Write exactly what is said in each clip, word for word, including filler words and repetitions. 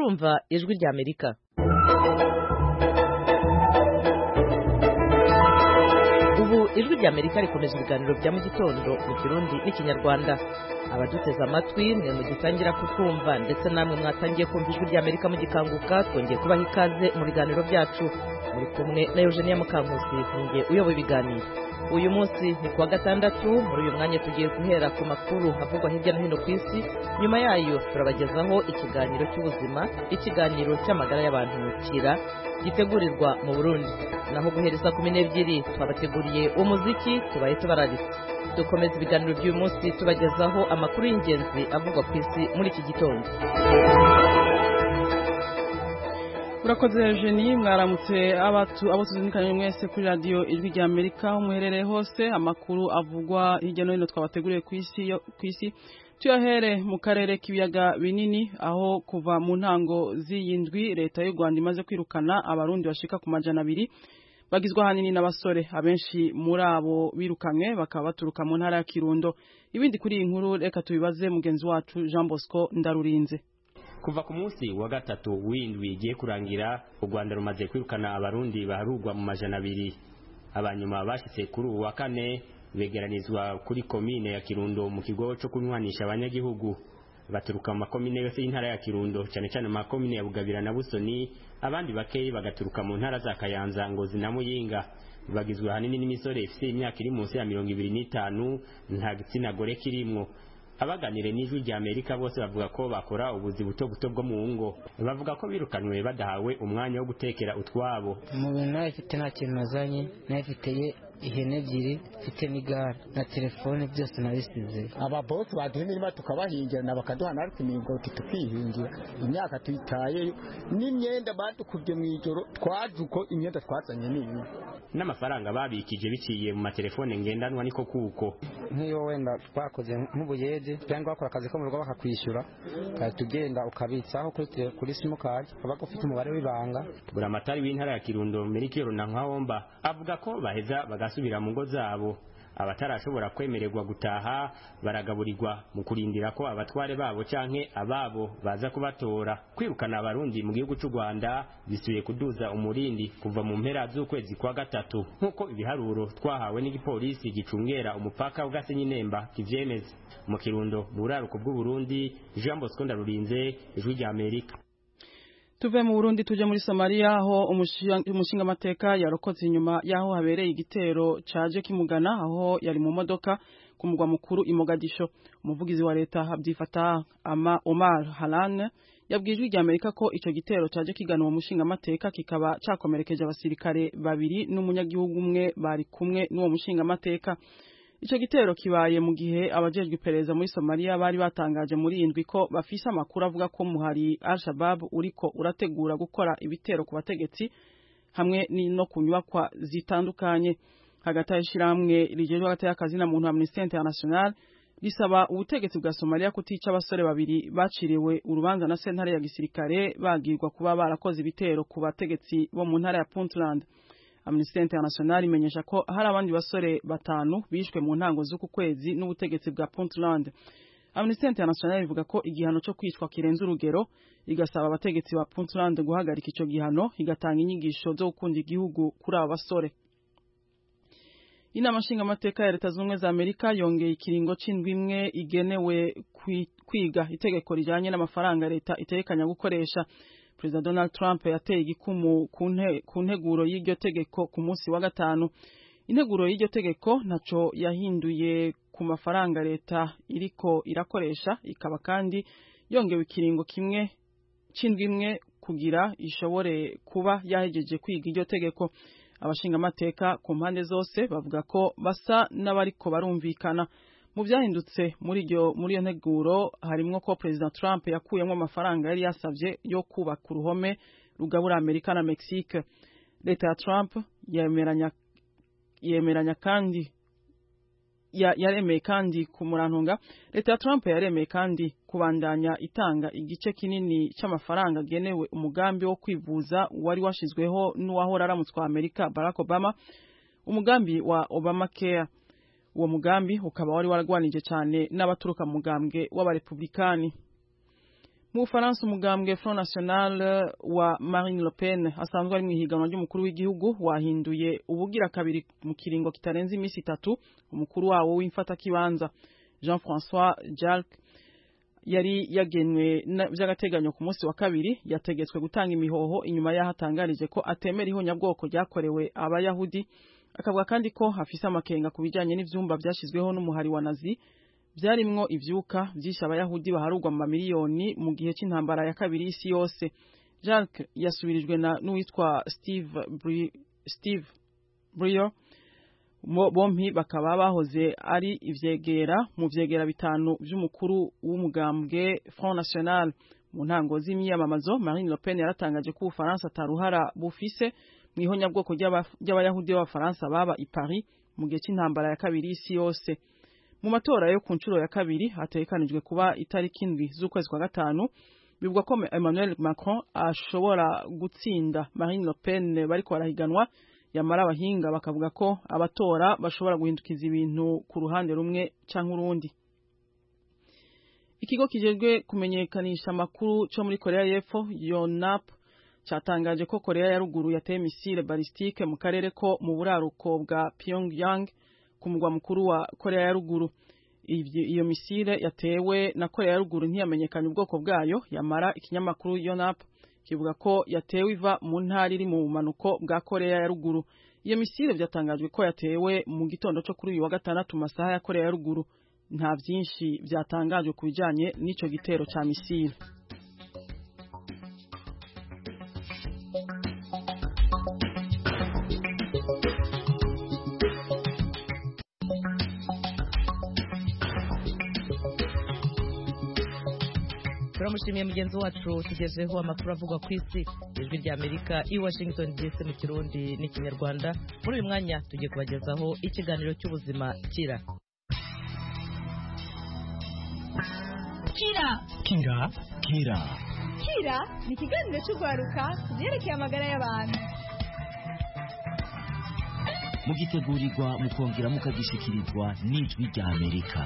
murumva ijwi rya Amerika. Ubu ijwi rya Amerika rikomeje ibiganiro bya mu gitondo mu Kirundi n'Ikinyarwanda. Abaduteze amatwi mwe mugitangira kutwumva ndetse namwe mwatangiye kumva ijwi rya Amerika mu gikanguka, twongeye kubaha ikaze mu biganiro byacu. Muri kumwe na Eugenia Mukankusi ngiye uyoboye ibiganiro. Uyu munsi ni kuwa gatandatu. Muri uyu mwanya tugiye guhera ku makuru havugwa hirya no hino ku isi. Nyuma yayo turabagezaho ikiganiro cy'ubuzima, ikiganiro cy'amagara y'abantu kira gitegurirwa mu Burundi. Naho guhereza kumi n'ebyiri twabateguriye umuziki tubaye tubararisa. Dukomeza ibiganiro by'uyu munsi tubagezaho amakuru y'ingenzi avugwa ku isi muri iki gitondo. Urakoze Eugenie, mwaramutse abatu abo tuzinikanye mwese kuri radio Ijwi rya Amerika umuherere hose. Amakuru avugwa hirya no hino twabateguriye ku isi ku isi tuyahere mu karere k'ibiyaga binini, aho kuva mu ntango z'iyindwi leta y'u Rwanda imaze kwirukana abarundi bashika ku majana abiri bagizwe hanini n'abasore. Abenshi muri abo birukanywe bakaba baturuka mu ntara ya Kirundo. Ibindi kuri iyi nkuru reka tubibaze mugenzi wacu Jean Bosco Ndarurinze. Kuva ku munsi wa gatatu w'indwi igiye kurangira, u Rwanda rumaze kwirukana abarundi baharugwa mu majana abiri. Abanyuma bashitse kuri uwa kane begeranizwa kuri komine ya Kirundo mu kigo cyo kunywanisha abanyagihugu. Baturuka mu makomine yose y'intara ya Kirundo, cyane cyane mu makomine ya Bugabira na Busoni. Abandi bakeyi bagaturuka mu ntara za Kayanza, Ngozi na Muyinga. Bagizwe hanini n'imisore ifite imyaka iri munsi ya mirongo ibiri n'itanu, nta gitsina gore kirimwo. Abaganire n'ijwi rya Amerika bose bavuga ko bakora ubuzi buto buto bwo mu ngo. Bavuga ko birukanwe badahawe umwanya wo gutekera utwabo. Mu bintu nafite nta kintu nazanye, nafiteye ihene ebyiri, mfite n'igare na telefone, byose nabisize. Aba boss baduhe imirima tukabahingira bakaduha natwe imigo tukihingira. Imyaka tuyitaye n'imyenda badukubye mu ijoro, twajuko imyenda twazanye nini n'amafaranga babikije biciye mu matelefone ngendanwa. Niko kuko nk'iyo wenda twakoze nk'ubuyede cyangwa bakora akazi ko mu rugo bakakwishyura, kandi tugenda ukabitsaho kuri kuri simukadi aba ufite umubare w'ibanga. Buramatari w'intara ya Kirundo Merikiro na Nkahomba avuga ko baheza bagasubira mu ngo zabo. Abatarashobora kwemererwa gutaha baragaburirwa mu kurindira ko abatware babo canke ababo baza kubatora. Kwirukana abarundi mu gihugu cy'u Rwanda bisuye kuduza umurindi kuva mu mpera z'ukwezi kwa gatatu, nkuko ibiharuro twahawe n'igipolisi gicungera umupaka ugasenye Nemba kivyemeza. Mu Kirundo mu buraruko bw'u Burundi, Jean Bosco Ndarurinze, Ijwi rya Amerika. Tuve mu Burundi tuje muri Somalia, aho umushinga amateka yarokotse inyuma yaho habereye igitero caje kimugana aho yari mu modoka ku mugwa mukuru i Mogadisho. Umuvugizi wa leta Abdi Fattah Ama Omar Halan yabwijwe rya Amerika ko ico gitero caje kigana uwo mushinga amateka kikaba cakomerekeje abasirikare babiri n'umunyagihugu umwe bari kumwe n'uwo mushinga amateka. Ico gitero kibaye mu gihe abajejwe iperereza muri Somalia bari batangaje muri indwi ko bafise amakuru avuga ko muhari Al-Shabaab uriko urategura gukora ibitero ku bategetsi hamwe no kunyubakwa zitandukanye. Hagati y'ishiramwe rijejwe hagati y'akazi na muntu Amnesty International risaba ubutegetsi bwa Somalia kutica abasore babiri baciriwe urubanza na sentare ya gisirikare bagirwa kuba barakoze ibitero ku bategetsi bo mu ntara ya Puntland. Amnesty International imenyesha ko hari abandi basore batanu bishwe mu ntango z'uku kwezi n'ubutegetsi bwa Puntland. Amnesty International ivuga ko igihano cyo kwicwa kirenze urugero, igasaba abategetsi ba Puntland guhagarika ico gihano, igatanga inyigisho zo gukunda igihugu kuri aba basore. Inama nshinga amateka ya Leta Zunze za Amerika yongeye ikiringo c'indwi imwe igenewe kwiga itegeko rijanye n'amafaranga leta iterekanya gukoresha. Perezida Donald Trump yateye igikumu ku nteguro y'iryo tegeko ku munsi wa gatanu. Integuro y'iryo tegeko naco yahinduye ku mafaranga leta iriko irakoresha, ikaba kandi yongewe ikiringo kimwe c'indwi imwe kugira ishobore kuba yahejeje kwiga iryo tegeko. Abashinga amateka ku mpande zose bavuga ko basa n'abariko barumvikana. Mu byahindutse muri iryo muri iyo nteguro harimwo ko President Trump yakuyemo amafaranga yari yasavye yo kubaka uruhome rugabura Amerika na Mexique. Leta ya Trump yemeranya yemeranya kandi ya yaremeye kandi ku murantunga. Leta ya Trump yaremeye kandi kubandanya itanga igice kinini c'amafaranga agenewe umugambi wo kwivuza wari washizweho n'uwahora aramutswa Amerika Barack Obama, umugambi wa Obamacare. Uwo mugambi ukaba wari waragwanije cyane n'abaturuka mu mugambwe w'abarepublikani. mu Bufaransa umugambwe Front National wa Marine Le Pen asanzwe ari mu higanwa ry'umukuru w'igihugu wahinduye ubugira kabiri mu kiringo kitarenze imisi itatu umukuru wawo w'imfata kibanza Jean-François Jalc yari yagenwe by'agateganyo ku munsi wa kabiri yategetswe gutanga imihoho inyuma yahatangarije ko atemera ihonyabwoko ryakorewe abayahudi akavuga kandi ko hafise amakenga ku bijanye n'ivyumba byashizweho n'umuhari wa Nazi byarimwo ivyuka byisha abayahudi baharugwa mu mamiliyoni mu gihe c'intambara ya kabiri y'isi yose. Jalc yasubirijwe na n'uwitwa Steve Bri Steve Brier bompi bakaba bahoze ari ivyegera mu vyegera bitanu vy'umukuru w'umugambwe Front National. Mu ntango z'imyamamazo Marine Le Pen yaratangaje ko Ufaransa taruhara bufise mu ihonyabwoko ry'abayahudi b'Abafaransa baba i Paris mu gihe c'intambara ya kabiri y'isi yose. Mu matora yo ku nshuro ya kabiri hategekanijwe kuba itariki indwi z'ukwezi kwa gatanu bivugwa ko Emmanuel Macron ashobora gutsinda Marine Le Pen bariko barahiganwa yamara abahinga bakavuga ko abatora bashobora guhindukiza ibintu ku ruhande rumwe canke urundi. Ikigo kijejwe kumenyekanisha amakuru cyo muri Korea y'Epfo Yonhap cyatangaje ko Korea ya ruguru yateye misile balistike mu karere ko mu buraruko bwa Pyongyang ku mugwa mukuru wa Korea ya ruguru. Iyo misile yatewe na Korea ya ruguru ntiyamenyekanye ubwoko bwayo yamara ikinyamakuru Yonhap kivuga ko yatewe iva mu ntara iri mu bumanuko bwa Korea ya ruguru. Iyo misile byatangajwe ko yatewe mu gitondo cyo kuri uyu wa gatandatu masaha ya Korea ya ruguru. Nta byinshi byatangajwe ku bijanye n'ico gitero ca misile. turamushimiye mugenzi wacu tugezeho amakuru avugwa ku isi ijwi rya Amerika i Washington D C mu Kirundi n'ikinyarwanda. Muri uyu mwanya tugiye kubagezaho ikiganiro cy'ubuzima kira kira kira kira kira ni ikiganiro cy'urwaruka kubyerekeye amagara y'abantu mugitegurirwa mukongera mukagishikirizwa n'ijwi rya Amerika.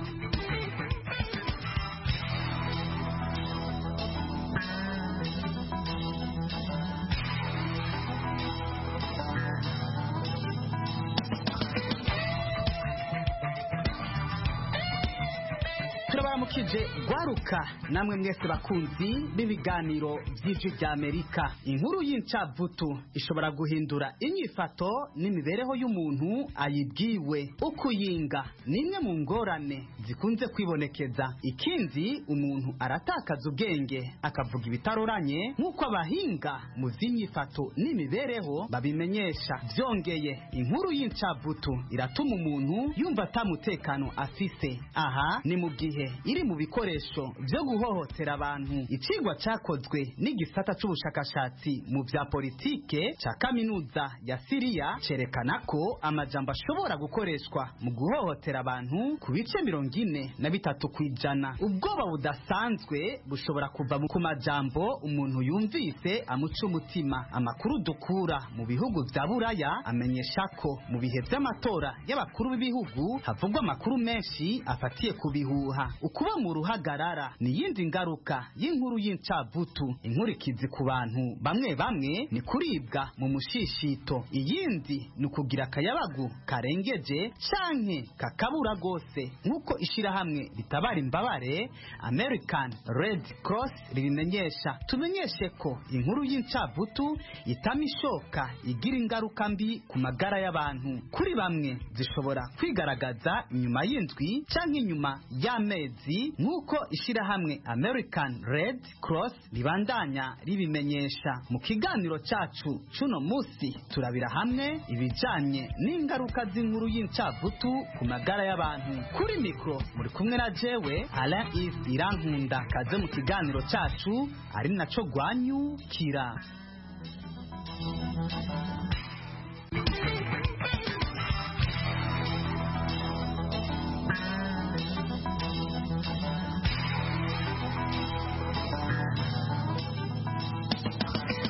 Mukije gwaruka namwe mwese bakunzi b'ibiganiro by'ijwi rya Amerika. Inkuru y'incavutu ishobora guhindura inyifato n'imibereho y'umuntu ayibwiwe. Ukuyinga nimwe mu ngorane zikunze kwibonekeza. Ikindi umuntu aratakaza ubwenge akavuga ibitaroranye nk'uko abahinga mu z'inyifato n'imibereho babimenyesha. Byongeye inkuru y'incavutu iratuma umuntu yumva atamutekano afise. Aha ni mu gihe iri mu bikoresho byo guhohotera abantu. Icigwa cyakozwe n'igisata c'ubushakashatsi mu bya politike ca kaminuza ya Syria cerekana ko amajambo ashobora gukoreshwa mu guhohotera abantu ku bice mirongo ine na bitatu kwijana. Ubwoba budasanzwe bushobora kuva ku majambo umuntu yumvise amuca umutima. Amakuru dukura mu bihugu vya Buraya amenyesha ko mu bihe vy'amatora y'abakuru b'ibihugu havugwa amakuru menshi afatiye ku bihuha. Kuba mu ruhagarara ni yindi ngaruka y'inkuru y'incavutu. Inkurikizi ku bantu bamwe bamwe ni kuribwa mu mushishito, iyindi ni ukugira akayabagu karengeje canke kakabura gose nk'uko ishirahamwe ritabara imbabare American Red Cross ribimenyesha. Tumenyeshe ko inkuru y'incavutu itama ishoka igira ingaruka mbi ku magara y'abantu. Kuri bamwe zishobora kwigaragaza inyuma y'indwi canke inyuma y'amezi nk'uko ishirahamwe American Red Cross ribandanya ribimenyesha. Mu kiganiro cacu cuno musi turabira hamwe ibijanye n'ingaruka z'inkuru y'incavutu ku magara y'abantu. Kuri mikro muri kumwe na jewe Alain Yves Irankunda. Kaze mu kiganiro cacu ari naco gwanyukira.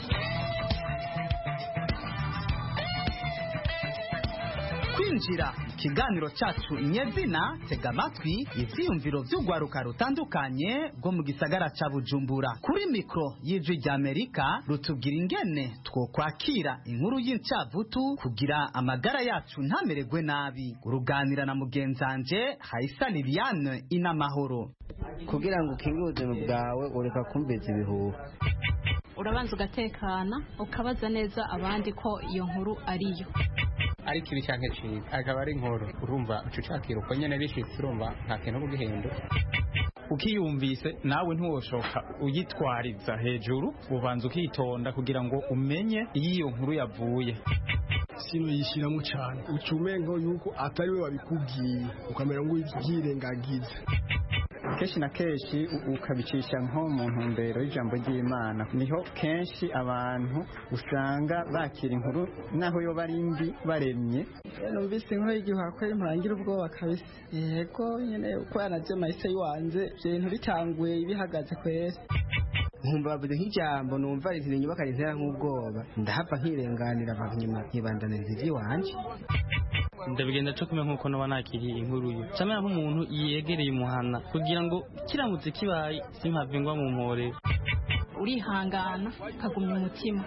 Kwinjira kiganiro cacu nyezina tega amatwi ivyiyumviro vy'ugwaruka rutandukanye rwo mu gisagara ca Bujumbura. Kuri mikro y'ijwi ry'Amerika rutubwira ingene twokwakira inkuru y'incavutu kugira amagara yacu ntamererwe nabi. Uruganira na mugenzanje Haisa Liliane Inamahoro. Kugira ngo ukinge ubuzima bwawe ureka kumveza ibihuha. Urabanza ugatekana ukabaza neza abandi ko iyo nkuru ariyo. Ari kibi cyanke ciza akaba ari inkuru urumva ucucakira uko nyene bishitse urumva nta kintu kugihendo. Ukiyumvise nawe ntuwoshoka uyitwariza hejuru ubanza ukitonda kugira ngo umenye iyo nkuru yavuye. Sino yishiramo cyane ucumengo yuko atari we wabikubwiye ukamera ngo ubyirengagiza. Keshi na keshi ukabicisha nko mu ntumbero y'ijambo ry'Imana niho kenshi abantu usanga bakira inkuru naho yo barindi baremye. Numvise inkuru y'igihuha ko impangira ubwoba kabisa. Yego nyene uko yanaje mahise yiwanze ibintu bitanguye ibihagaze kwese. Nkumva bavuze nk'ijambo numva izindi nyubaka rizera nk'ubwoba ndahava nkirenganira abanyuma nkibandaniriza ivy'iwanje. Ndabigenda cyo kumenya nkuko no banakiriye inkuru yo cyamera nk'umuntu yegereye umuhana kugira ngo kiramutse kibaye simpave ngwa mu mpore. Urihangana kagumya umutima.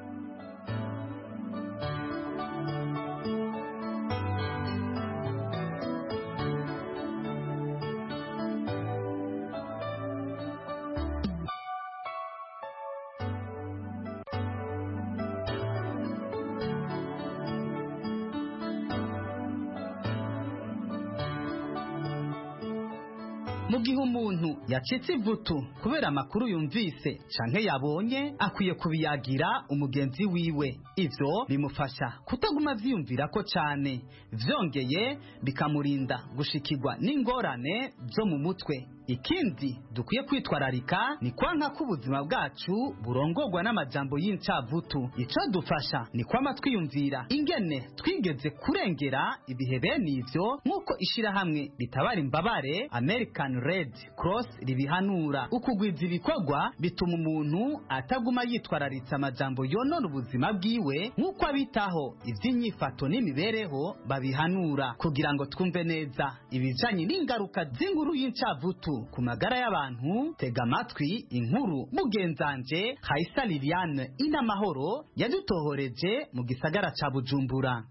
Mu gihe umuntu yacitse ivutu kubera amakuru yumvise canke yabonye akwiye kubiyagira umugenzi wiwe. Ivyo bimufasha kutaguma vyiyumvira ko cane, vyongeye bikamurinda gushikirwa n'ingorane zo mu mutwe. Ikindi dukwiye kwitwararika ni kwanka ko ubuzima bwacu burongorwa n'amajambo y'incavutu. Ico dufasha ni kwama twiyumvira ingene twigeze kurengera ibihe bene ivyo nk'uko ishirahamwe ritabara imbabare American Red Cross ribihanura. Ukugwiza ibikorwa bituma umuntu ataguma yitwararitse amajambo yonona ubuzima bwiwe nk'uko abitaho ivy'inyifato n'imibereho babihanura. Kugira ngo twumve neza ibijanye n'ingaruka z'inkuru y'incavutu ku magara y'abantu, tega amatwi inkuru mugenzanje Haisa Liliane Inamahoro yadutohoreje mu gisagara ca Bujumbura.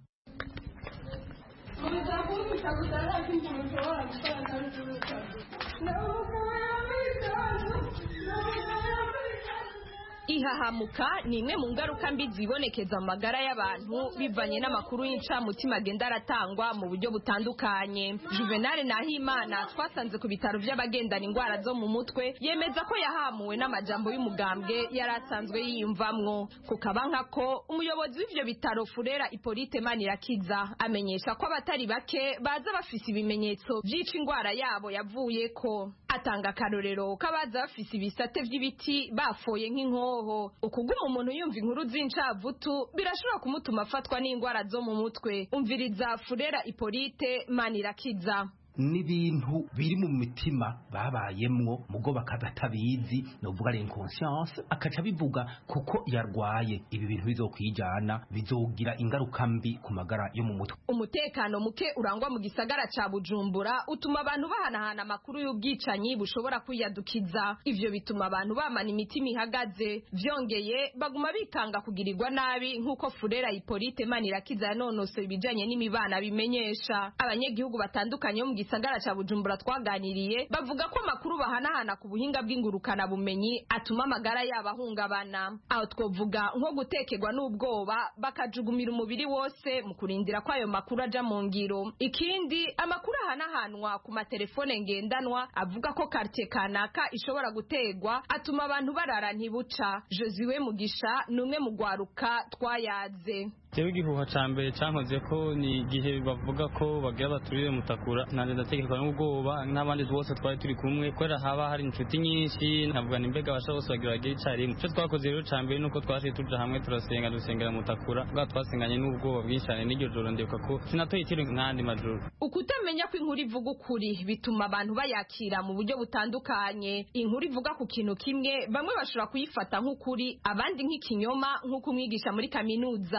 Ihahamuka ni imwe mu ngaruka mbi zibonekeza mu magara y'abantu bivanye n'amakuru y'incamutima agenda aratangwa mu buryo butandukanye. Juvenal Nahimana twasanze ku bitaro by'abagendana indwara zo mu mutwe yemeza ko yahamuwe n'amajambo y'umugambwe yari asanzwe yiyumvamwo. Kukabanka ko umuyobozi w'ivyo bitaro Furera Hippolyte Manirakiza amenyesha ko abatari bake baza bafise ibimenyetso by'ica indwara yabo yavuyeko. Atanga akarorero k'abaza bafise ibisate vy'ibiti bafoye nk'inkoho. Ukuguma umuntu yumva inkuru z'incavutu birashobora kumutuma afatwa n'indwara zo mu mutwe. Umviriza Furera Hippolyte Manirakiza. N'ibintu biri mu mitima babayemwo mugo bakadatabizi no vuga inconscience akaca bivuga kuko yarwaye. Ibi bintu bizokwijana bizogira ingaruka mbi ku magara yo mu mutwe. Umutekano muke urangwa mu gisagara ca Bujumbura utuma abantu bahanahana amakuru y'ubwicanyi bushobora kwiyadukiza. Ivyo bituma abantu bamana imitima ihagaze, vyongeye baguma bikanga kugirirwa nabi nkuko Furera Hippolyte Manirakiza yanonose ibijanye n'imibana bimenyesha. Abanyagihugu batandukanye mu gisagara cha Bujumbura twaganiriye bavuga ko amakuru bahanahana ku buhinga bw'ingurukana bumenyi atuma amagara yabahungabana. Aho twovuga nko gutekerwa n'ubwoba bakajugumira umubiri wose mu kurindira ko ayo makuru aja mu ngiro. Ikindi amakuru ahanahanwa ku matelefone ngendanwa avuga ko quartier kanaka ishobora gutegwa atuma abantu barara ntibuca. Josiwe Mugisha numwe mu gwaruka twayaze. Jewe igihuha ca mbere cankoze ko ni igihe bavuga ko bagira baturire mutakura nanje ndategekwa n'ubwoba n'abandi bose twari turi kumwe kwera haba hari inshuti nyinshi nkavuga ni mbega basha bose bagira bagira icari cyo twakoze rero ca mbere nuko twashe tuja hamwe turasenga dusengera mutakura bwa twasenganye n'ubwoba bwinshane n'iryo joro ndeka ko sinatoye ikiri nkandi majoro. Ukutamenya ko inkuru ivuga ukuri bituma abantu bayakira mu buryo butandukanye. Inkuru ivuga ku kintu kimwe bamwe bashobora kuyifata nk'ukuri abandi nk'ikinyoma nk'uko umwigisha muri kaminuza mu gisa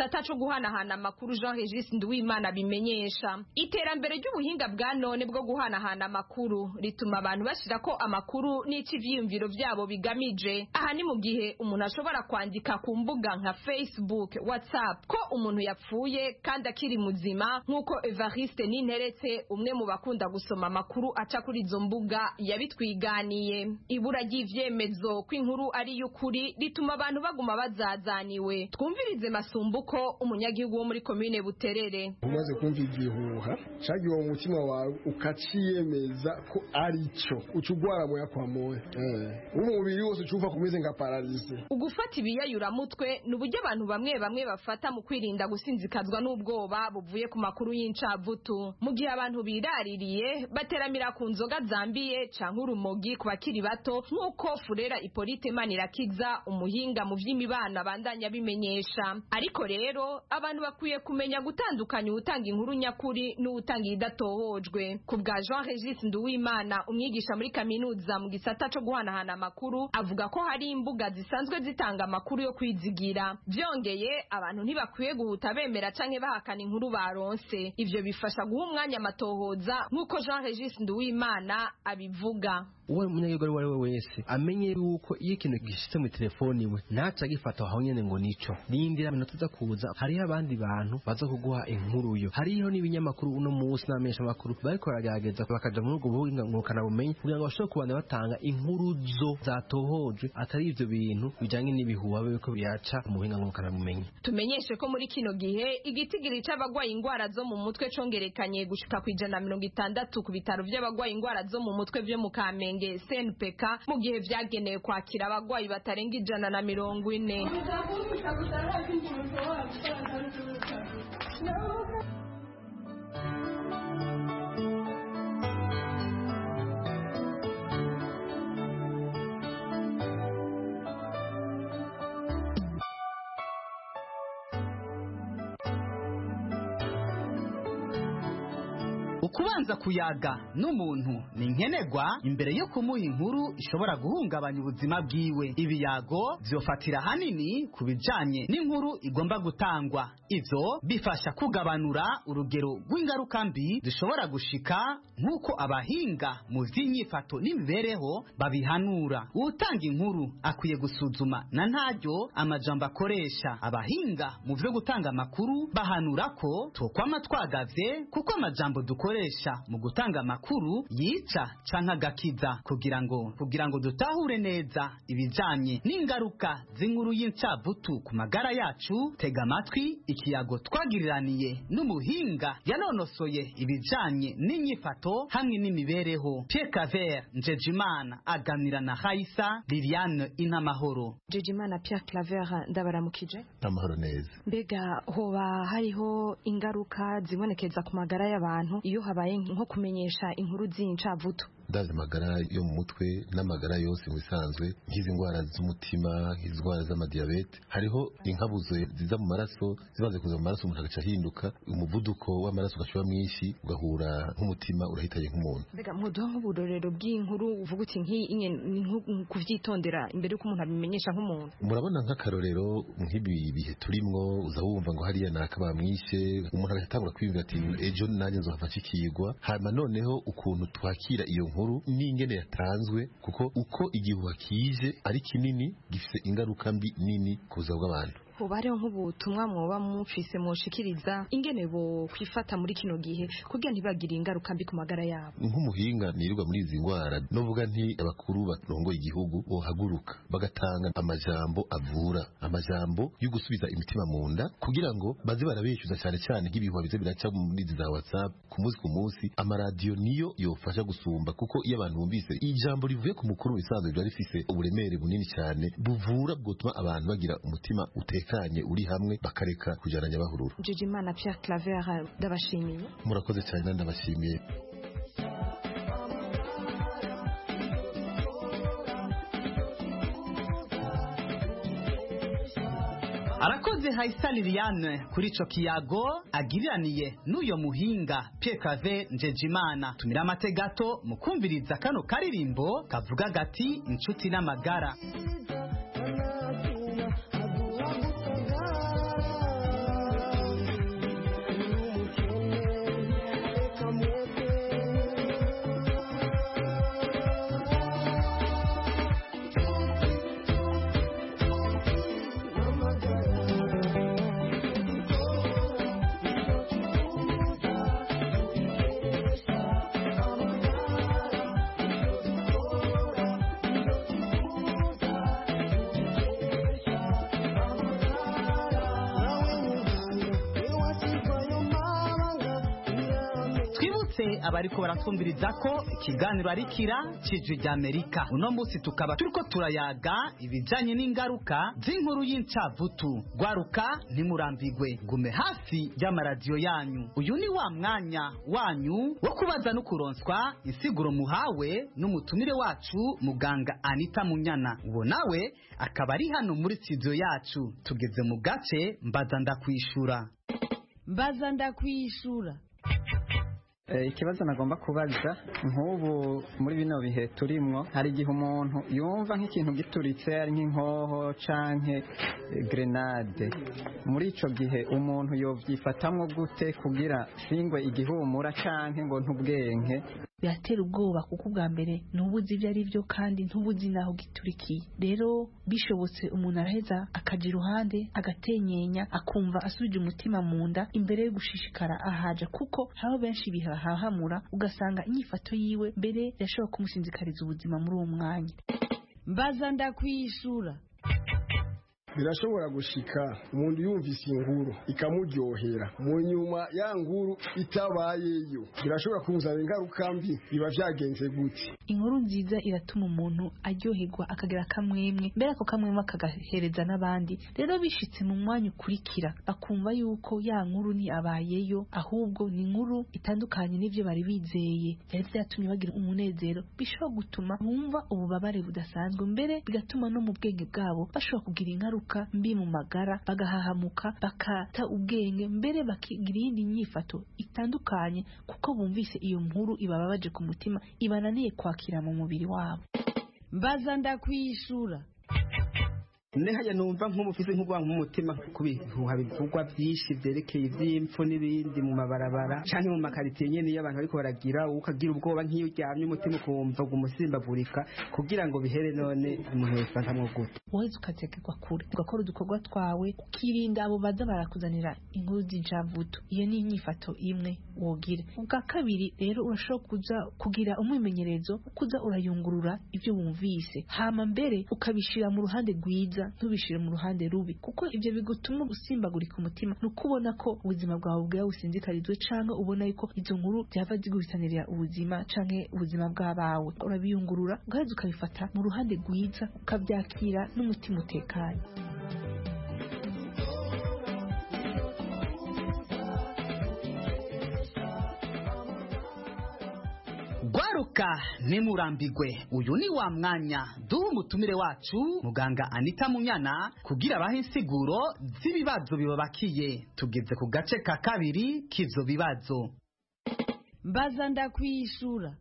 gisata co guhanahana amakuru Jean Regis Nduwimana bimenyesha iterambere ry'ubuhinga bwa none bwo guhanahana amakuru rituma abantu bashira ko amakuru n'ici vyiyumviro vyabo bigamije. Aha ni mu gihe umuntu ashobora kwandika ku mbuga nka Facebook, WhatsApp ko umuntu yapfuye kandi akiri muzima, nk'uko Evariste Ninteretse umwe mu bakunda gusoma amakuru aca kuri izo mbuga yabitwiganiye. Ibura ry'ivyemezo ko inkuru ari y'ukuri rituma abantu baguma bazazaniwe. Twumvirize Masumbuko, umunyagihugu wo muri komine Buterere. Umaze kumva igihuha cagiye mu mutima wawe ukaciyemeza ko ari cyo ucugwara moya kwa moya eh umubiri wose ucuva kumeze nka paralyse. Ugufata ibiyayura mutwe n'uburyo abantu bamwe bamwe bafata mu kwirinda gusinzikazwa n'ubwoba buvuye ku makuru y'incavutu. Mu gihe abantu biraririye bateramira ku nzoga zambiye canke urumogi ku bakiri bato, nk'uko Furera Hippolyte Manirakiza umuhinga mu vy'imibano bandanya bimenyesha. Ariko rero abantu bakwiye kumenya gutandukanya utanga inkuru nyakuri n'utanga idatohojwe. Ku bwa Jean Regis Nduwimana umwigisha muri kaminuza mu gisata co guhanahana amakuru, avuga ko hari imbuga zisanzwe zitanga amakuru yo kwizigira. Vyongeye abantu ntibakwiye guhuta bemera canke bahakana inkuru baronse. Ivyo bifasha guha umwanya amatohoza, nk'uko Jean Regis Nduwimana abivuga. Uwo munyagihugu wari we wese amenye yuko iyo ikintu gishitse mu telefoni we ntaca gifata aho nyene ngo nico rindira minota za kuza. Hariho abandi bantu baza kuguha inkuru yo, hariho n'ibinyamakuru uno munsi n'amesha makuru bariko baragerageza bakaja muri ubwo buhinga ngurukana bumenyi kugira ngo bashobore kubana batanga inkuru zo zatohojwe atari ivyo bintu bijanye n'ibihuha biko byaca mu buhinga ngurukana bumenyi. Tumenyeshe ko muri kino gihe igitigiri c'abagwaye ingwara zo mu mutwe congerekanye gushika kwijana mirongo itandatu ku bitaro vy'abagwaye ingwara zo mu mutwe vyo mu Kamenge C N P K, mu gihe vyagenewe kwakira abagwayi batarenga ijana na mirongo ine. Ukubanza kuyaga n'umuntu ni nkenegwa imbere yo kumuha inkuru ishobora guhungabanya ubuzima bwiwe. Ibiyago vyofatira hanini kubijanye n'inkuru igomba gutangwa. Ivyo bifasha kugabanura urugero rw'ingaruka mbi zishobora gushika, nk'uko abahinga mu vy'inyifato n'imibereho babihanura. Utanga inkuru akwiye gusuzuma na ntaryo amajambo akoresha. Abahinga mu vyo gutanga amakuru bahanura ko tokwama twagavye, kuko amajambo dukoresha mu gutanga amakuru yica canka gakiza. Kugira ngo kugira ngo dutahure neza ibijanye n'ingaruka z'inkuru y'incavutu ku magara yacu, tega amatwi ikiyago twagiriraniye n'umuhinga yanonosoye ibijanye n'inyifato hamwe n'imibereho. Pierre Claver Njejimana aganira na Haisa Liliane Inamahoro. Njejimana Pierre Claver, ndabaramukije. Amahoro neza. Mbega hoba hariho ingaruka zibonekeza ku magara y'abantu iyo habaye nko kumenyesha inkuru z'incavutu? Ndazi amagara yo mu mutwe n'amagara yose mu bisanzwe, nk'izi ndwara z'umutima, indwara z'amadiyabete, hariho inkabuzo ziza mu maraso, zibanze kuza mu maraso umuntu agaca ahinduka, umuvuduko w'amaraso ugashuba mwinshi, ugahura nk'umutima urahitaye nk'umuntu. Mbega muduha nk'uburorero bw'inkuru uvuga uti nk'iyi ni kuvyitondera imbere yuko umuntu abimenyesha nk'umuntu? Murabona nk'akarorero nk'ibi bihe turimwo, uza wumva ngo hariya naka bamwishe, umuntu agatangura kwiyumvira ati ejo nanjye nzohava cikigwa. Hama noneho ukuntu twakira iyo nkuru n'ingene yatanzwe, kuko uko igihuha kije ari kinini gifise ingaruka mbi nini ku buzima bw'abantu. Hoba hariho nk'ubutumwa mwoba mufise mwoshikiriza ingene bo kwifata muri kino gihe kugira ntibagire ingaruka mbi ku magara yabo? Nk'umuhinga nirirwa muri izi ndwara, novuga nti abakuru barongoye igihugu bohaguruka bagatanga amajambo avura, amajambo yo gusubiza imitima mu nda, kugira ngo baze barabeshyuza cyane cyane nk'ibihuha bize biraca muri za WhatsApp ku munsi ku munsi. Amaradiyo niyo yofasha gusumba, kuko iyo abantu bumvise ijambo rivuye ku mukuru bisanzwe biba rifise uburemere bunini cyane buvura, bwotuma abantu bagira umutima utekanye uri hamwe, bakareka kujaranya bahurura. Njejimana Pierre Claver, ndabashimiye. Murakoze cyane, ndabashimiye. Arakoze Haisa Liliane kuri ico kiyago agiriraniye n'uyo muhinga Pierre Claver Njejimana. Tumira amategato mu kumviriza kano karirimbo kavuga gati inshuti n'amagara. twibutse abariko baratwumviriza ko ikiganiro ari kira cijwi rya Amerika. Uno munsi tukaba turiko turayaga ibijanye n'ingaruka z'inkuru y'incavutu. Gwaruka ntimurambigwe, gume hafi y'amaradiyo yanyu. Uyu ni wa mwanya wanyu wo kubaza no kuronswa insiguro muhawe n'umutumire wacu muganga Anita Munyana. Uwo nawe akaba ari hano muri studio yacu. Tugeze mu gace mbaza ndakwishura. Mbaza ndakwishura. Ikibazo nagomba kubaza nk'ubu muri bino bihe turimwo, hari igihe umuntu yumva nk'ikintu gituritse ari nk'inkoho canke grenade. Muri ico gihe umuntu yovyifatamwo gute kugira singwe igihumura canke ngo ntubwenke? Biratera ubwoba kuko ubwa mbere ntubuzi ibyo ari byo kandi ntubuzi naho giturikiye. Rero bishobotse umuntu araheza akaja iruhande agatenyenya akumva asubije umutima mu nda imbere yo gushishikara ahaja, kuko hariho benshi bihahamura ugasanga inyifato yiwe mbere yashobora kumusinzikariza ubuzima muri uwo mwanya. Mbaza ndakwishura. Birashobora gushika umuntu yumvise inkuru ikamuryohera, mu nyuma ya nkuru itabayeyo birashobora kuzana ingaruka mbi. Biba vyagenze gute? Inkuru nziza iratuma umuntu aryoherwa akagira kamwemwe, mbere ako kamwemwe akagahereza n'abandi. Rero bishitse mu mwanya ukurikira akumva yuko ya nkuru ni abayeyo, ahubwo ni inkuru itandukanye n'ivyo bari bizeye, byari vyatumye bagira umunezero, bishobora gutuma bumva ububabare budasanzwe, mbere bigatuma no mu bwenge bwabo bashobora kugira ingaruka mbi mu magara, bagahahamuka, bakata ubwenge, mbere bakigira iyindi nyifato itandukanye kuko bumvise iyo nkuru ibababaje ku mutima, ibananiye kwakira mu mubiri wabo. Mbaza ndakwishura. Nehaya numva nk'umufise nk'ubwangu mu mutima kubihuha bivugwa byinshi byerekeye ivy'impfu n'ibindi mu mabarabara canke mu makaritiye nyene y'abantu bariko baragira, ukagira ubwoba nk'iyo uryamye umutima ukumva umusimbagurika, kugira ngo bihere none umuntu yofantamwo gute? Waheze ukazegerwa kure ugakora udukorwa twawe ukirinda abo baza barakuzanira inkuru z'incavutu. Iyo ni inyifato imwe wogira. Ubwa kabiri rero urashobora kuza kugira umwimenyerezo kuza urayungurura ivyo wumvise, hama mbere ukabishira mu ruhande rwiza ntubishire mu ruhande rubi, kuko ibyo bigutuma gusimbagurika umutima, nukubona ko ubuzima bwawe bwawe businzikarizwe canke ubona yuko izo nkuru byava ziguhitanirira ubuzima canke ubuzima bw'abawe. Urabiyungurura ugaheza ukabifata mu ruhande rwiza ukabyakira n'umutima utekanye. Gwaruka ntimurambigwe, uyu ni wa mwanya duha umutumire wacu muganga Anita Munyana kugira abahe insiguro z'ibibazo bibabakiye. Tugeze ku gace ka kabiri k'ivyo bibazo. Mbaza ndakwishura.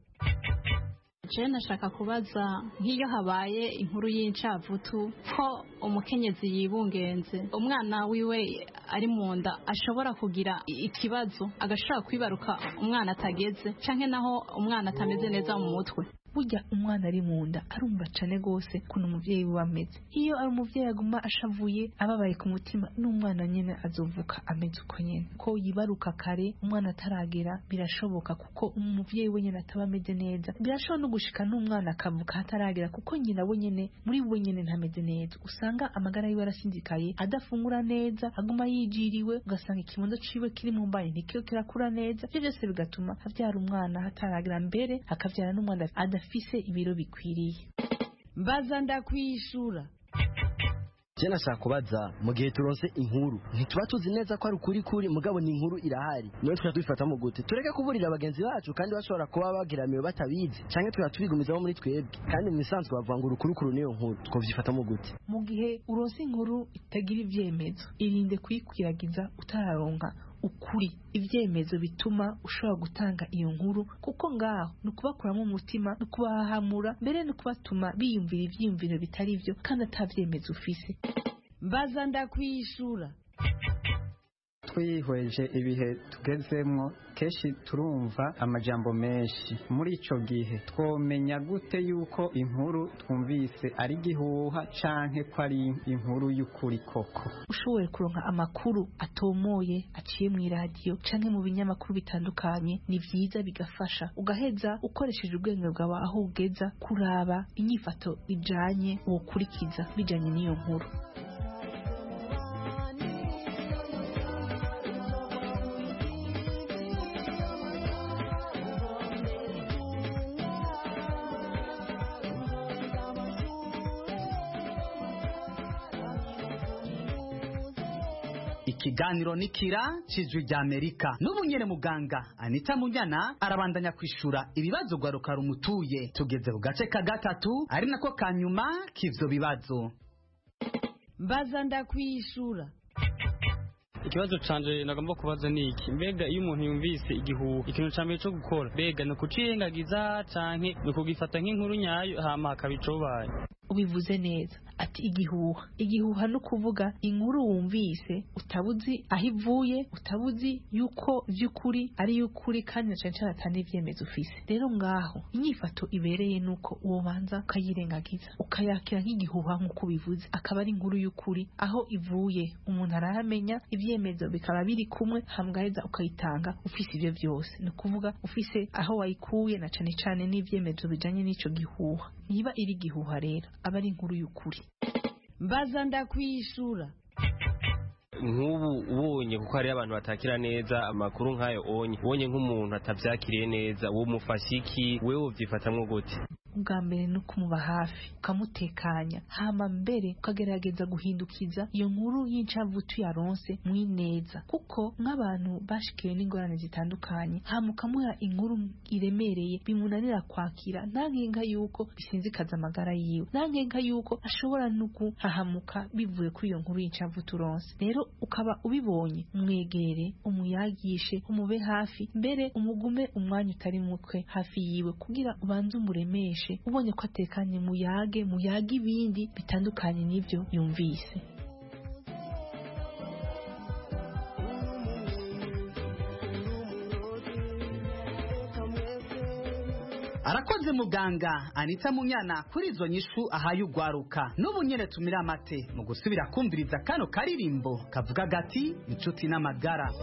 Je nashaka kubaza nk'iyo habaye inkuru y'incavutu ko umukenyezi yibungenze, umwana wiwe ari mu nda ashobora kugira ikibazo agashaka kwibaruka umwana atageze canke naho umwana atameze neza mu mutwe. Burya umwana ari mu nda arumva cane gose kuno umuvyeyi we ameze. Iyo ari umuvyeyi aguma ashavuye ababaye ku mutima, n'umwana nyene azovuka ameze uko nyene. Ko yibaruka kare umwana ataragera birashoboka kuko umuvyeyi we nyene ataba ameze neza. Birashobora no gushika n'umwana akavuka ataragera kuko nyina we nyene muri we nyene ntameze neza. Usanga amagara yiwe arasinzikaye, adafungura neza, aguma yijiriwe, ugasanga ikibondo ciwe kiri mu mbanyi ntikiyo kirakura neza. Ivyo byose bigatuma havyara umwana hataragera, mbere hakavyara n'umwana afise ibiro bikwiriye. Mbaza ndakwishura. Jena shaka kubaza mu gihe turonse inkuru ntituba tuzi neza ko ari ukuri kuri mugabo ni inkuru irahari, niyo twa twifata mu gute tureke kuburira abagenzi bacu kandi bashobora kuba bagiramiwe batabizi canke twa tubigumizaho muri twebwe, kandi mu isanzwe bavuga urukuru kuri niyo nkuru twovyifata mu gute? Mu gihe uronse inkuru itagira ivyemezo irinde kuyikwiragiza utararonka ukuri ivyemezo bituma ushobora gutanga iyo nkuru, kuko ngaho nukubakuramo umutima, nukubahamura, mbere nukubatuma biyumvira ivyiyumviro bitari vyo kandi atavyemezo ufise. Mbaza ndakwishura. Twihweje ibihe tugezemwo keshi turumva amajambo menshi. Muri ico gihe twomenya gute yuko inkuru twumvise ari gihuha canke ko ari inkuru y'ukuri koko? Ushoboye kuronka amakuru atomoye aciye mu radio canke mu binyamakuru bitandukanye, ni vyiza bigafasha ugaheza ukoresheje ubwenge bwawe aho ugeza kuraba inyifato ijanye wokurikiza bijanye n'iyo nkuru. ikiganiro nikira cijwi rya Amerika n'ubu nyene muganga Anita Munyana arabandanya kwishura ibibazo gwaruka rumutuye. Tugeze ku gace ka gatatu ari nako kanyuma k'ivyo bibazo. Mbaza ndakwishura. Ikibazo canje nagomba kubaza ni iki, mbega iyo umuntu yumvise igihuha ikintu ca mbere cyo gukora mbega no kucirengagiza canke no kugifata nk'inkuru nyayo hama hakabicobaye? Ubivuze neza ati igihuha igihuha no kuvuga inkuru wumvise utabuzi aho ivuye, utabuzi yuko vy'ukuri ari y'ukuri kandi cyane cyane atane ivyemezo ufise. Rero ngaho inyifato ibereye nuko uwo banza ukayirengagiza ukayakira nk'igihuha nk'uko bivuze, akaba ari inkuru y'ukuri aho ivuye umuntu arahamenya, ivyemezo bikaba biri kumwe, hamgaheza ukayitanga ufise ivyo vyose. No kuvuga ufise aho wayikuye na cyane cyane n'ivyemezo bijanye n'ico gihuha. Niba iri gihuha rero aba ari inkuru y'ukuri. Mbaza ndakwishura. Nk'ubu ubonye kuko hari abantu batakira neza amakuru nk'ayo onye ubonye nk'umuntu atavyakiriye neza uwo mufashiki wewe uvyifatamwo gute? Ubwa mbere no kumuba hafi ukamutekanya, hama mbere ukagerageza guhindukiza iyo nkuru y'incavutu yaronse mwineza, kuko nk'abantu bashikiwe n'ingorane zitandukanye hama ukamuha inkuru iremereye bimunanira kwakira, nta nkenga yuko bisinzikaza amagara yiwe, nta nkenga yuko ashobora no guhahamuka bivuye kuri iyo nkuru y'incavutu uronse. Rero ukaba ubibonye mwegere, umuyagishe, umube hafi, mbere umugume umwanya utari mukwe hafi yiwe kugira ubanze umuremeshe, ubonye ko atekanye muyage muyage ibindi bitandukanye n'ivyo yumvise. Arakoze muganga Anita Munyana kuri izo nyishu ahaye ugwaruka. N'ubu nyene tumira amate mu gusubira kumviriza kano karirimbo kavuga gati inshuti n'amagara.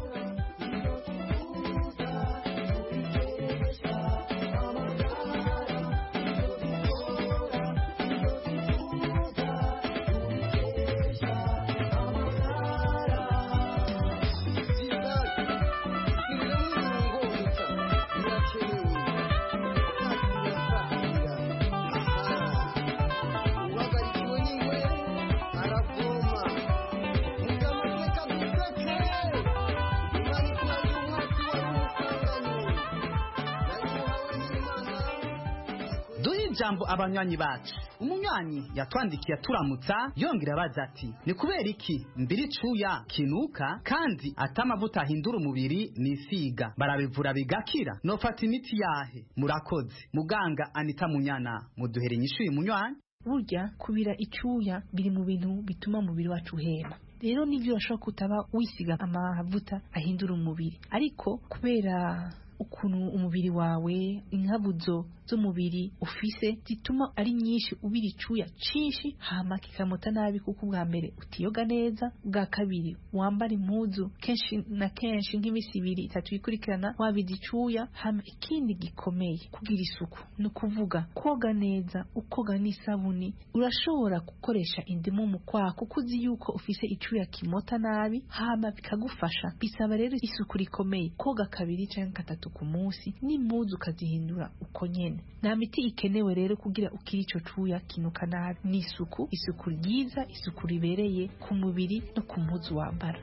Jambo abanywanyi bacu. Umunywanyi yatwandikiye turamutsa yongera abaza ati ni kubera iki mbiri cuya kinuka kandi atamavuta ahindura umubiri nisiga barabivura bigakira, nofata imiti yahe? Murakoze muganga Anita Munyana muduhere inyishu y'umunywanyi. Burya kubira icuya biri mu bintu bituma umubiri wacu uhema. Rero nivyo urashobora kutaba wisiga amavuta ahindura umubiri, ariko kubera ukuntu umubiri wawe inkabuzo z'umubiri ufise zituma ari nyinshi ubiri icuya cinshi hama kikamota nabi, kuko ubwa mbere utiyoga neza, bwa kabiri wambara impuzu kenshi na kenshi nk'imisi ibiri itatu ikurikirana wabizi icuya, hama ikindi gikomeye kugira isuku no kuvuga koga neza, ukoga n'isabuni. Urashobora gukoresha indimu mu kwaha kuko uzi yuko ufise icuya kimota nabi, hama bikagufasha. Bisaba rero isuku rikomeye, koga kabiri canke gatatu ku munsi, n'impuzu ukazihindura uko nyene. Nta miti ikenewe rero kugira ukiri ico cuya kinuka nabi, ni isuku, isuku ryiza, isuku ribereye ku mubiri no ku mpuzu wambara.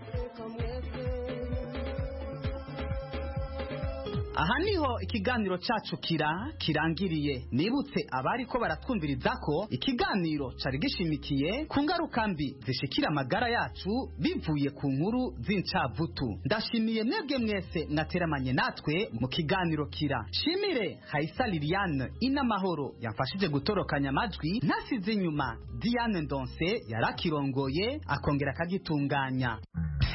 Aha niho ikiganiro cacu kira kirangiriye. Nibutse abari ko baratwumviriza ko ikiganiro cari gishimikiye ku ngaruka mbi zishikira amagara yacu bivuye ku nkuru z'incavutu. Ndashimiye mwebwe mwese mwateramanye natwe mu kiganiro kira. Shimire Haisa Liliane Inamahoro yamfashije gutorokanya amajwi, ntasize inyuma Diane Ndonse yarakirongoye akongera akagitunganya.